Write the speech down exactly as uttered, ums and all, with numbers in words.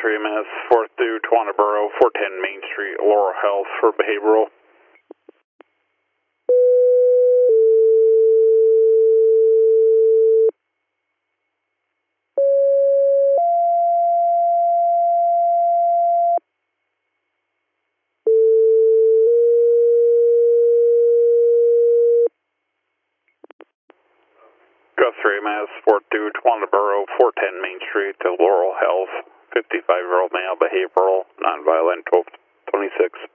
three minutes, fourth through Twanaboro, four ten Main Street, Laurel Health for behavioral. Gus three minutes, fourth through Twanaboro, four ten Main Street to Laurel Health, fifty-five year old male, behavioral, nonviolent, twelve twenty-six.